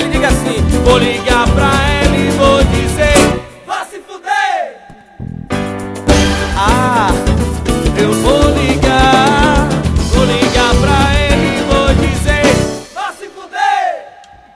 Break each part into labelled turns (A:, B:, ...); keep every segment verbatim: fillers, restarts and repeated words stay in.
A: ele, diga assim: vou ligar pra ela e vou dizer: vá se fuder. Ah, eu vou ligar, vou ligar pra ele e vou dizer: vá se fuder.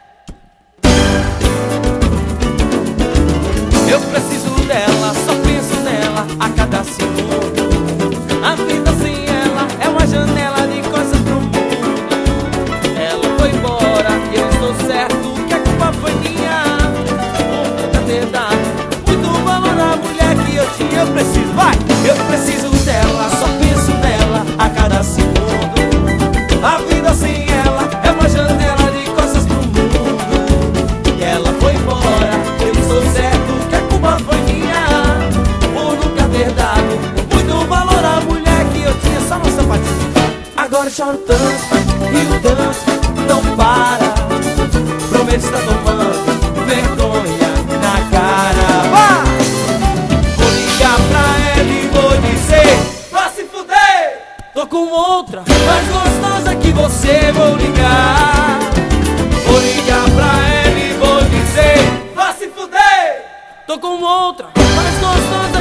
A: Eu preciso dela, só penso nela a cada segundo. A vida sem ela é uma janela de coisas pro mundo. Ela foi embora e eu estou certo que a culpa foi minha, por nunca ter dado muito valor à mulher que eu tinha. Eu preciso, vai! Eu preciso dela, só penso nela a cada segundo. A vida sem ela é uma janela de coisas pro mundo. E ela foi embora, eu estou certo que a culpa foi minha, por nunca ter dado muito valor à mulher que eu tinha. Só no sapatinho. Agora eu choro tanto e o tanto não para. Prometo estar tomando vergonha na cara. Vá! Vou ligar pra ela e vou dizer: vá se fuder. Tô com outra mais gostosa que você, vou ligar. Vou ligar pra ela e vou dizer: vá se fuder. Tô com outra mais gostosa